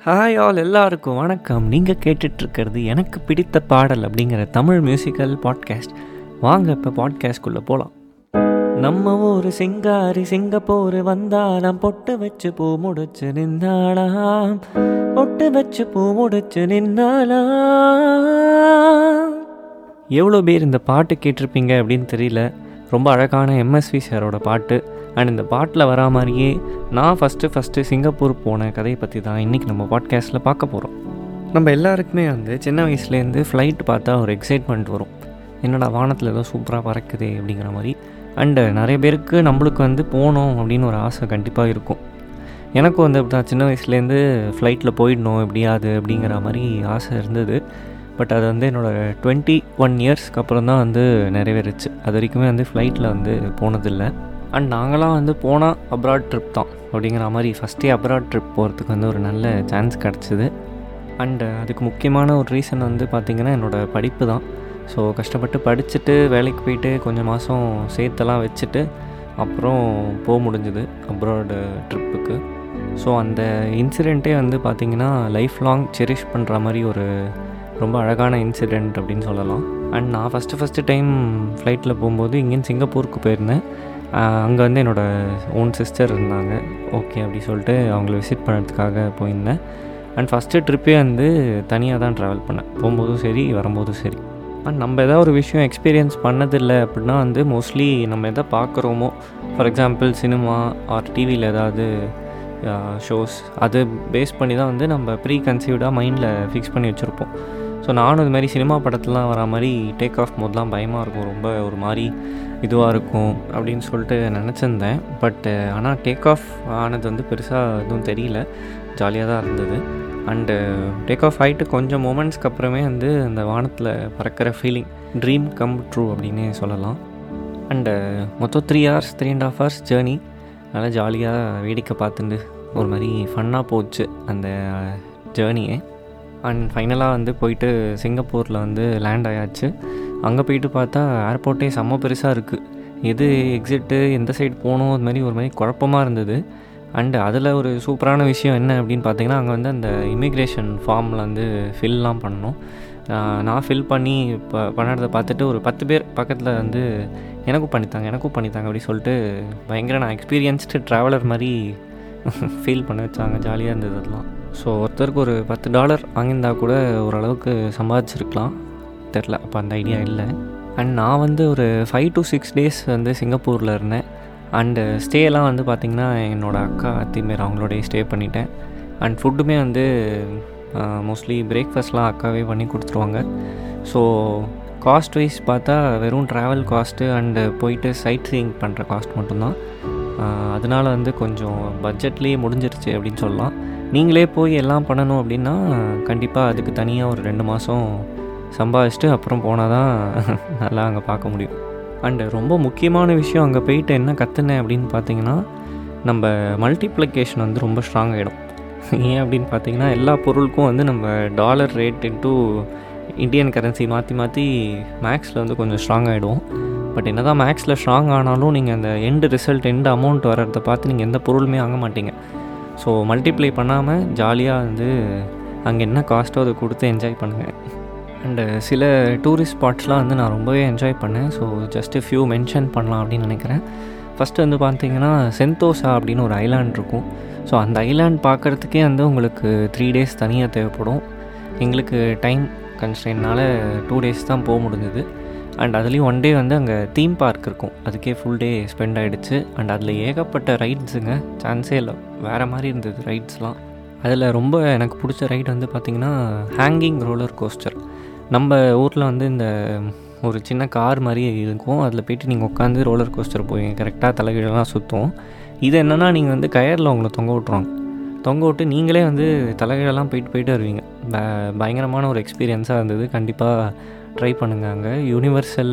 Hi all, எல்லாருக்கும் வணக்கம். நீங்கள் கேட்டுட்ருக்கிறது எனக்கு பிடித்த பாடல் அப்படிங்கிற தமிழ் மியூசிக்கல் பாட்காஸ்ட். வாங்க இப்போ பாட்காஸ்ட்குள்ளே போகலாம். நம்ம ஊர் சிங்காரி சிங்கப்பூர் வந்தாலாம், பொட்டு வச்சு பூ முடிச்சு நின்னாலாம், பொட்டு வச்சு பூ முடிச்சு நின்னாலாம். எவ்வளோ பேர் இந்த பாட்டு கேட்டிருப்பீங்க அப்படின்னு தெரியல. ரொம்ப அழகான எம்எஸ்வி சாரோட பாட்டு. அண்ட் இந்த பாட்டில் வரா மாதிரியே நான் ஃபஸ்ட்டு சிங்கப்பூர் போன கதையை பற்றி தான் இன்றைக்கி நம்ம பாட்காஸ்ட்டில் பார்க்க போகிறோம். நம்ம எல்லாருக்குமே சின்ன வயசுலேருந்து ஃப்ளைட் பார்த்தா ஒரு எக்ஸைட்மெண்ட் வரும். என்னடா வானத்தில் ஏதோ சூப்பராக பறக்குதே அப்படிங்கிற மாதிரி. அண்டு நிறைய பேருக்கு நம்மளுக்கு போகணும் அப்படின்னு ஒரு ஆசை கண்டிப்பாக இருக்கும். எனக்கும் அப்படி தான் சின்ன வயசுலேருந்து ஃப்ளைட்டில் போயிடணும் எப்படியாது அப்படிங்கிற மாதிரி ஆசை இருந்தது. பட் அது என்னோடய 21 இயர்ஸ்க்கு அப்புறம் தான் நிறைவேறுச்சு. அது வரைக்குமே ஃப்ளைட்டில் போனதில்லை. அண்ட் நாங்களாம் போனால் அப்ராட் ட்ரிப் தான் அப்படிங்கிற மாதிரி ஃபஸ்ட்டே அப்ராட் ட்ரிப் போகிறதுக்கு ஒரு நல்ல சான்ஸ் கிடச்சிது. அண்டு அதுக்கு முக்கியமான ஒரு ரீசன் பார்த்திங்கன்னா என்னோடய படிப்பு தான். ஸோ கஷ்டப்பட்டு படிச்சுட்டு வேலைக்கு போயிட்டு கொஞ்சம் மாதம் சேர்த்தெல்லாம் வச்சுட்டு அப்புறம் போக முடிஞ்சுது அப்ராடு ட்ரிப்புக்கு. ஸோ அந்த இன்சிடெண்ட்டே பார்த்திங்கன்னா லைஃப் லாங் செரிஷ் பண்ணுற மாதிரி ஒரு ரொம்ப அழகான இன்சிடெண்ட் அப்படின்னு சொல்லலாம். அண்ட் நான் ஃபஸ்ட்டு டைம் ஃப்ளைட்டில் போகும்போது இங்கேருந்து சிங்கப்பூருக்கு போயிருந்தேன். அங்கே என்னோடய ஓன் சிஸ்டர் இருந்தாங்க. ஓகே அப்படி சொல்லிட்டு அவங்கள விசிட் பண்ணுறதுக்காக போயிருந்தேன். அண்ட் ஃபஸ்ட்டு ட்ரிப்பே தனியாக தான் ட்ராவல் பண்ணேன், போகும்போதும் சரி வரும்போதும் சரி. அண்ட் நம்ம எதாவது ஒரு விஷயம் எக்ஸ்பீரியன்ஸ் பண்ணதில்லை அப்படின்னா மோஸ்ட்லி நம்ம எதை பார்க்குறோமோ, ஃபார் எக்ஸாம்பிள் சினிமா ஆர் டிவியில் ஏதாவது ஷோஸ், அது பேஸ் பண்ணி தான் நம்ம ப்ரீ கன்சீவ்டாக மைண்டில் ஃபிக்ஸ் பண்ணி வச்சுருப்போம். ஸோ நானும் இது மாதிரி சினிமா படத்துலாம் வரா மாதிரி டேக் ஆஃப் போதெலாம் பயமாக இருக்கும், ரொம்ப ஒரு மாதிரி இதுவாக இருக்கும் அப்படின்னு சொல்லிட்டு நினச்சிருந்தேன். பட் ஆனால் டேக் ஆஃப் ஆனது பெருசாக எதுவும் தெரியல, ஜாலியாக தான் இருந்தது. அண்டு டேக் ஆஃப் ஆகிட்டு கொஞ்சம் மூமெண்ட்ஸ்க்கு அப்புறமே அந்த வானத்தில் பறக்கிற ஃபீலிங் ட்ரீம் கம் ட்ரூ அப்படின்னு சொல்லலாம். அண்டு மொத்தம் 3.5 hours ஜேர்னி. நல்லா ஜாலியாக வேடிக்கை பார்த்துட்டு ஒரு மாதிரி ஃபன்னாக போச்சு அந்த ஜேர்னியே. அண்ட் ஃபைனலாக போயிட்டு சிங்கப்பூரில் லேண்ட் ஆயாச்சு. அங்கே போயிட்டு பார்த்தா ஏர்போர்ட்டே செம்ம பெருசாக இருக்குது. எது எக்ஸிட்டு எந்த சைடு போகணும் அது மாதிரி ஒரு மாதிரி குழப்பமாக இருந்தது. அண்டு அதில் ஒரு சூப்பரான விஷயம் என்ன அப்படின்னு பார்த்தீங்கன்னா, அங்கே அந்த இமிக்ரேஷன் ஃபார்மில் ஃபில்லாம் பண்ணணும். நான் ஃபில் பண்ணி பண்ணுறதை பார்த்துட்டு ஒரு 10 பேர் பக்கத்தில் எனக்கும் பண்ணித்தாங்க அப்படி சொல்லிட்டு பயங்கர நான் எக்ஸ்பீரியன்ஸ்டு ட்ராவலர் மாதிரி ஃபீல் பண்ண வச்சாங்க. ஜாலியாக இருந்தது அதெல்லாம். ஸோ ஒருத்தருக்கு ஒரு $10 வாங்கியிருந்தால் கூட ஓரளவுக்கு சம்பாதிச்சிருக்கலாம், தெரில, அப்போ அந்த ஐடியா இல்லை. அண்ட் நான் ஒரு 5 to 6 days சிங்கப்பூரில் இருந்தேன். அண்டு ஸ்டேலாம் பார்த்திங்கன்னா என்னோடய அக்கா அத்திமேர் அவங்களோடய ஸ்டே பண்ணிட்டேன். அண்ட் ஃபுட்டுமே மோஸ்ட்லி பிரேக்ஃபாஸ்ட்லாம் அக்காவே பண்ணி கொடுத்துருவாங்க. ஸோ காஸ்ட் வைஸ் பார்த்தா வெறும் ட்ராவல் காஸ்ட்டு அண்டு போயிட்டு சைட் சீயிங் பண்ணுற காஸ்ட் மட்டும்தான். அதனால் கொஞ்சம் பட்ஜெட்லேயே முடிஞ்சிருச்சு அப்படின்னு சொல்லலாம். நீங்களே போய் எல்லாம் பண்ணணும் அப்படின்னா கண்டிப்பாக அதுக்கு தனியாக ஒரு 2 மாதம் சம்பாதிச்சுட்டு அப்புறம் போனால் தான் நல்லா அங்கே பார்க்க முடியும். அண்டு ரொம்ப முக்கியமான விஷயம் அங்கே போயிட்டு என்ன கற்றுனேன் அப்படின்னு பார்த்தீங்கன்னா, நம்ம மல்டிப்ளிகேஷன் ரொம்ப ஸ்ட்ராங் ஆகிடும். ஏன் அப்படின்னு பார்த்தீங்கன்னா, எல்லா பொருளுக்கும் நம்ம dollar rate into Indian currency மாற்றி மேக்ஸில் கொஞ்சம் ஸ்ட்ராங் ஆகிடும். பட் என்ன தான் மேக்ஸில் ஸ்ட்ராங் ஆனாலும் நீங்கள் அந்த எண்டு ரிசல்ட் எண்டு அமௌண்ட் வர்றதை பார்த்து நீங்கள் எந்த பொருளுமே வாங்க மாட்டீங்க. ஸோ மல்டிப்ளை பண்ணாமல் ஜாலியாக அங்கே என்ன காஸ்ட்டோ அதை கொடுத்து என்ஜாய் பண்ணுங்கள். அண்டு சில டூரிஸ்ட் ஸ்பாட்ஸ்லாம் நான் ரொம்பவே என்ஜாய் பண்ணேன். ஸோ ஜஸ்ட்டு ஃபியூ மென்ஷன் பண்ணலாம் அப்படின்னு நினைக்கிறேன். ஃபஸ்ட்டு பார்த்தீங்கன்னா சென்தோசா அப்படின்னு ஒரு ஐலாண்ட் இருக்கும். ஸோ அந்த ஐலாண்ட் பார்க்குறதுக்கே உங்களுக்கு 3 days தனியாக தேவைப்படும். எங்களுக்கு டைம் கன்ஸ்ட்ரெயின்னால் 2 days தான் போக முடிஞ்சுது. அண்ட் அதுலேயும் 1 day அங்கே தீம் பார்க் இருக்கும், அதுக்கே ஃபுல் டே ஸ்பெண்ட் ஆகிடுச்சு. அண்ட் அதில் ஏகப்பட்ட ரைட்ஸுங்க, சான்ஸே இல்லை, வேறு மாதிரி இருந்தது ரைட்ஸ்லாம். அதில் ரொம்ப எனக்கு பிடிச்ச ரைட் பார்த்திங்கன்னா ஹேங்கிங் ரோலர் கோஸ்டர். நம்ம ஊரில் இந்த ஒரு சின்ன கார் மாதிரி இருக்கும், அதில் போய்ட்டு நீங்கள் உட்காந்து ரோலர் கோஸ்டர் போய் கரெக்டாக தலைகீழெல்லாம் சுற்றும். இது என்னென்னா நீங்கள் கயரில் உங்களை தொங்க விட்ருவாங்க, தொங்க விட்டு நீங்களே தலைகீழெல்லாம் போயிட்டு வருவீங்க. பயங்கரமான ஒரு எக்ஸ்பீரியன்ஸாக இருந்தது. கண்டிப்பாக ட்ரை பண்ணுங்க. அங்கே யூனிவர்சல்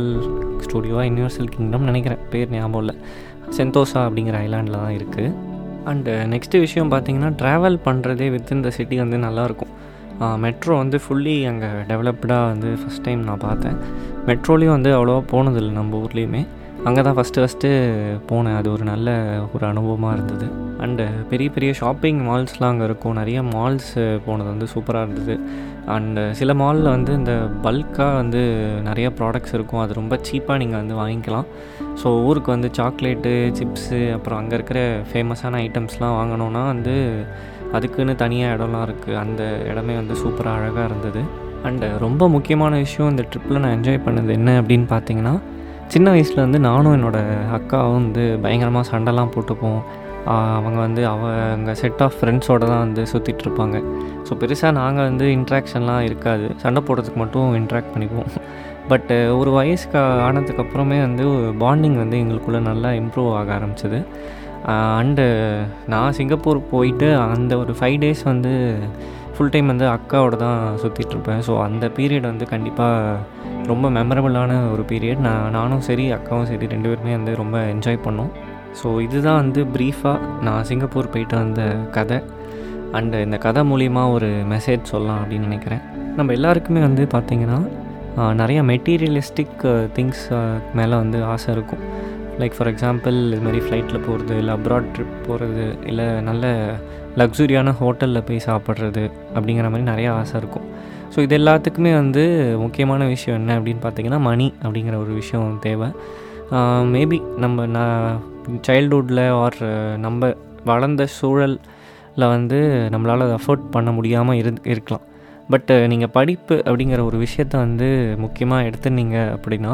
கிங்டம் நினைக்கிறேன், பேர் ஞாபகம் இல்லை, சென்தோசா அப்படிங்கிற ஐலாண்டில் தான் இருக்குது. அண்டு நெக்ஸ்ட்டு விஷயம் பார்த்திங்கன்னா, ட்ராவல் பண்ணுறதே வித்தின் த சிட்டி நல்லாயிருக்கும். மெட்ரோ ஃபுல்லி அங்கே டெவலப்டாக ஃபஸ்ட் டைம் நான் பார்த்தேன். மெட்ரோலேயும் அவ்வளோவா போனதில்லை நம்ம ஊர்லேயுமே. அங்கே தான் ஃபஸ்ட்டு போனேன். அது ஒரு நல்ல ஒரு அனுபவமாக இருந்தது. அண்டு பெரிய பெரிய ஷாப்பிங் மால்ஸ்லாம் அங்கே இருக்கும். நிறைய மால்ஸ் போனது வந்து சூப்பராக இருந்தது. அண்டு சில மாலில் வந்து இந்த பல்காக வந்து நிறைய ப்ராடக்ட்ஸ் இருக்கும். அது ரொம்ப சீப்பாக நீங்கள் வந்து வாங்கிக்கலாம். ஸோ ஊருக்கு வந்து சாக்லேட்டு, சிப்ஸு, அப்புறம் அங்கே இருக்கிற ஃபேமஸான ஐட்டம்ஸ்லாம் வாங்கணுன்னா வந்து அதுக்குன்னு தனியாக இடம்லாம் இருக்குது. அந்த இடமே வந்து சூப்பராக அழகாக இருந்தது. அண்டு ரொம்ப முக்கியமான விஷயம் இந்த ட்ரிப்பில் நான் என்ஜாய் பண்ணது என்ன அப்படின்னு பார்த்தீங்கன்னா, சின்ன வயசில் வந்து நானும் என்னோடய அக்காவும் வந்து பயங்கரமாக சண்டைலாம் போட்டுப்போம். அவங்க வந்து அவங்க செட் ஆஃப் ஃப்ரெண்ட்ஸோடு தான் வந்து சுற்றிட்டுருப்பாங்க. ஸோ பெருசாக நாங்கள் வந்து இன்ட்ராக்ஷன்லாம் இருக்காது. சண்டை போடுறதுக்கு மட்டும் இன்ட்ராக்ட் பண்ணிப்போம். பட்டு ஒரு வயசுக்கு ஆனதுக்கப்புறமே வந்து பாண்டிங் வந்து எங்களுக்குள்ளே நல்லா இம்ப்ரூவ் ஆக ஆரம்பிச்சிது. அண்டு நான் சிங்கப்பூர் போயிட்டு அந்த ஒரு 5 days வந்து ஃபுல் டைம் வந்து அக்காவோட தான் சுற்றிட்டுருப்பேன். ஸோ அந்த பீரியட் வந்து கண்டிப்பாக ரொம்ப மெமரபுளான ஒரு பீரியட். நானும் சரி அக்காவும் சரி 2 பேருமே வந்து ரொம்ப என்ஜாய் பண்ணோம். ஸோ இதுதான் வந்து ப்ரீஃபாக நான் சிங்கப்பூர் போயிட்டு வந்த கதை. அண்டு இந்த கதை மூலிமா ஒரு மெசேஜ் சொல்லலாம் அப்படின்னு நினைக்கிறேன். நம்ம எல்லாருக்குமே வந்து பார்த்திங்கன்னா நிறையா மெட்டீரியலிஸ்டிக் திங்ஸ் மேலே வந்து ஆசை இருக்கும். லைக் ஃபார் எக்ஸாம்பிள் இது மாதிரி ஃப்ளைட்டில் போகிறது, இல்லை அப்ராட் ட்ரிப் போகிறது, இல்லை நல்ல லக்ஸுரியான ஹோட்டலில் போய் சாப்பிட்றது அப்படிங்கிற மாதிரி நிறையா ஆசை இருக்கும். ஸோ இது எல்லாத்துக்குமே வந்து முக்கியமான விஷயம் என்ன அப்படின்னு பார்த்திங்கன்னா மணி அப்படிங்கிற ஒரு விஷயம் தேவை. மேபி நம்ம சைல்ட்ஹுட்டில் ஆர் நம்ம வளர்ந்த சூழலில் வந்து நம்மளால் அதை அஃபோர்ட் பண்ண முடியாமல் இருக்கலாம். பட்டு நீங்கள் படிப்பு அப்படிங்கிற ஒரு விஷயத்த வந்து முக்கியமாக எடுத்துனீங்க அப்படின்னா,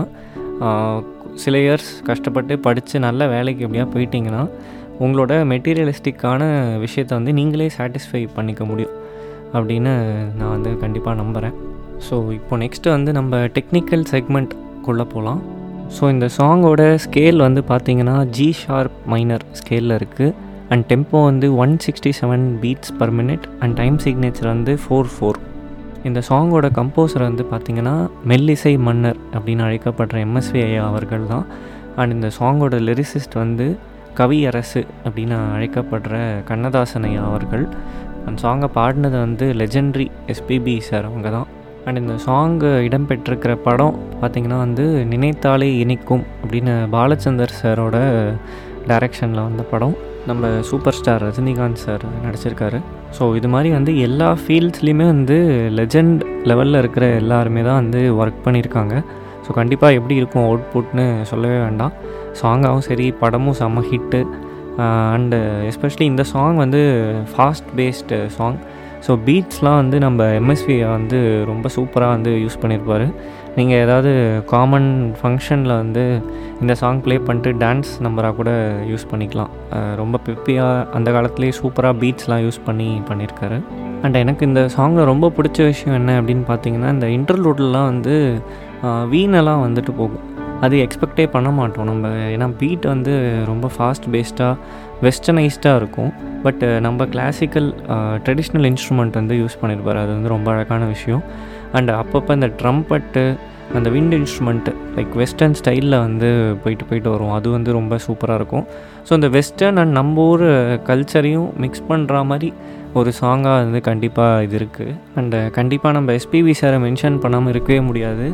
சில இயர்ஸ் கஷ்டப்பட்டு படித்து நல்ல வேலைக்கு எப்படியா போயிட்டீங்கன்னா உங்களோட மெட்டீரியலிஸ்டிக்கான விஷயத்தை வந்து நீங்களே சாட்டிஸ்ஃபை பண்ணிக்க முடியும் அப்படின்னு நான் வந்து கண்டிப்பாக நம்புகிறேன். ஸோ இப்போ நெக்ஸ்ட்டு வந்து நம்ம டெக்னிக்கல் செக்மெண்ட்குள்ளே போகலாம். ஸோ இந்த சாங்கோட ஸ்கேல் வந்து பார்த்திங்கன்னா G ஷார்ப் மைனர் ஸ்கேலில் இருக்குது. அண்ட் டெம்போ வந்து 167 beats per minute and time signature வந்து 4/4. இந்த சாங்கோட கம்போசர் வந்து பார்த்திங்கன்னா மெல்லிசை மன்னர் அப்படின்னு அழைக்கப்படுற MSV ஐயா அவர்கள் தான். அண்ட் இந்த சாங்கோட லிரிசிஸ்ட் வந்து கவியரசு அப்படின்னு அழைக்கப்படுற கண்ணதாசன் ஐயா அவர்கள். அந்த சாங்கை பாடினது வந்து லெஜெண்ட்ரி SPB சார் அவங்க தான். அண்ட் இந்த சாங்கு இடம்பெற்றிருக்கிற படம் பார்த்திங்கன்னா வந்து நினைத்தாலே இனிக்கும் அப்படின்னு பாலச்சந்தர் சாரோட டைரக்ஷனில் வந்த படம். நம்ம சூப்பர் ஸ்டார் ரஜினிகாந்த் சார் நடிச்சிருக்காரு. ஸோ இது மாதிரி வந்து எல்லா ஃபீல்ட்ஸ்லேயுமே வந்து லெஜெண்ட் லெவலில் இருக்கிற எல்லாருமே தான் வந்து ஒர்க் பண்ணியிருக்காங்க. ஸோ கண்டிப்பாக எப்படி இருக்கும் அவுட்புட்னு சொல்லவே வேண்டாம். சாங்காகவும் சரி, படமும் செம்ம ஹிட்டு. அண்டு எஸ்பெஷலி இந்த சாங் வந்து ஃபாஸ்ட் பேஸ்டு சாங். ஸோ பீட்ஸ்லாம் வந்து நம்ம MSV வந்து ரொம்ப சூப்பராக வந்து யூஸ் பண்ணியிருப்பார். நீங்கள் ஏதாவது காமன் ஃபங்க்ஷனில் வந்து இந்த சாங் ப்ளே பண்ணிட்டு டான்ஸ் நம்பராக கூட யூஸ் பண்ணிக்கலாம். ரொம்ப பெப்பியாக அந்த காலத்துலேயே சூப்பராக பீட்ஸ்லாம் யூஸ் பண்ணியிருக்காரு. அண்ட் எனக்கு இந்த சாங்கில் ரொம்ப பிடிச்ச விஷயம் என்ன அப்படின்னு பார்த்தீங்கன்னா, இந்த இன்டர்லூட்லாம் வந்து வீணெல்லாம் வந்துட்டு போகும். அது எக்ஸ்பெக்டே பண்ண மாட்டோம் நம்ம. ஏன்னா பீட் வந்து ரொம்ப ஃபாஸ்ட் பேஸ்டாக வெஸ்டர்னைஸ்டாக இருக்கும். பட் நம்ம கிளாசிக்கல் ட்ரெடிஷ்னல் இன்ஸ்ட்ருமெண்ட் வந்து யூஸ் பண்ணியிருப்பார். அது வந்து ரொம்ப அழகான விஷயம். அண்ட் அப்பப்போ இந்த ட்ரம்பட்டு, அந்த விண்ட் இன்ஸ்ட்ருமெண்ட்டு லைக் வெஸ்டர்ன் ஸ்டைலில் வந்து போயிட்டு வரும். அது வந்து ரொம்ப சூப்பராக இருக்கும். ஸோ இந்த வெஸ்டர்ன் அண்ட் நம்ம ஊர் கல்ச்சரையும் மிக்ஸ் பண்ணுற மாதிரி ஒரு சாங்காக வந்து கண்டிப்பாக இது இருக்குது. அண்டு கண்டிப்பாக நம்ம SPB சாரை மென்ஷன் பண்ணாமல் இருக்கவே முடியாது.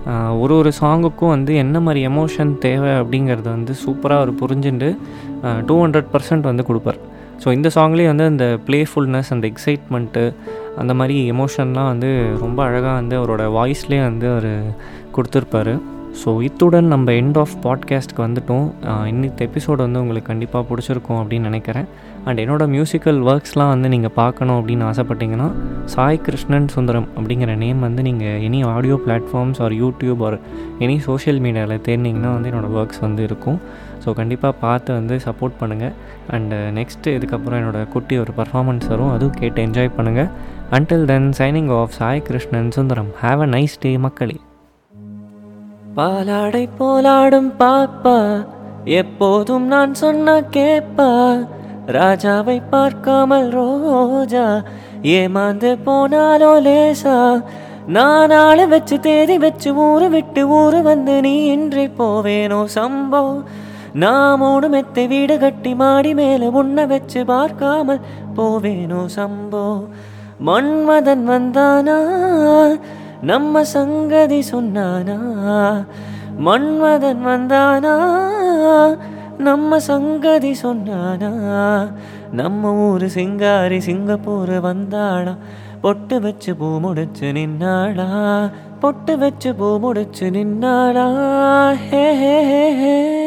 ஒரு சாங்குக்கும் வந்து என்ன மாதிரி எமோஷன் தேவை அப்படிங்கிறத வந்து சூப்பராக அவர் புரிஞ்சுட்டு 200% வந்து கொடுப்பார். ஸோ இந்த சாங்லேயே வந்து அந்த ப்ளேஃபுல்னஸ், அந்த எக்ஸைட்மெண்ட்டு, அந்த மாதிரி எமோஷன்லாம் வந்து ரொம்ப அழகாக வந்து அவரோட வாய்ஸ்லேயே வந்து அவர் கொடுத்துருப்பாரு. ஸோ இத்துடன் நம்ம எண்ட் ஆஃப் பாட்காஸ்ட்க்கு வந்துட்டோம். இன்னித்த எபிசோடு வந்து உங்களுக்கு கண்டிப்பாக பிடிச்சிருக்கும் அப்படின்னு நினைக்கிறேன். அண்ட் என்னோடய மியூசிக்கல் ஒர்க்ஸ்லாம் வந்து நீங்கள் பார்க்கணும் அப்படின்னு ஆசைப்பட்டீங்கன்னா சாய் கிருஷ்ணன் சுந்தரம் அப்படிங்கிற நேம் வந்து நீங்கள் any audio platforms or YouTube or any social மீடியாவில் தேடினீங்கன்னா வந்து என்னோடய ஒர்க்ஸ் வந்து இருக்கும். ஸோ கண்டிப்பாக பார்த்து வந்து சப்போர்ட் பண்ணுங்கள். அண்டு நெக்ஸ்ட்டு இதுக்கப்புறம் என்னோடய குட்டி ஒரு பர்ஃபார்மன்ஸ் வரும், அதுவும் கேட்டு என்ஜாய் பண்ணுங்கள். Until then signing off Sai Krishnan Sundaram. Have a nice day மக்களே. பாலாடை போலாடும் பாப்பா, எப்போதும் நான் சொன்ன கேப்பா, ராஜாவை பார்க்காமல் ரோஜா ஏமாந்து போனாலோ லேசா, நான் ஆளை வச்சு தேதி வச்சு ஊரு விட்டு ஊரு வந்து நீ இன்றி போவேனோ சம்போ, நான் மூணு மெத்தை வீடு கட்டி மாடி மேல உன்னை வச்சு பார்க்காமல் போவேனோ சம்போ. மன்மதன் வந்தானா நம்ம சங்கதி சொன்னானா, மன்மதன் வந்தானா நம்ம சங்கதி சொன்னானா, நம்ம ஊரு சிங்காரி சிங்கப்பூர் வந்தாளா, பொட்டு வச்சு பூ முடிச்சு நின்னாளா, பொட்டு வச்சு பூ முடிச்சு நின்னாளா. ஹே ஹே ஹே ஹே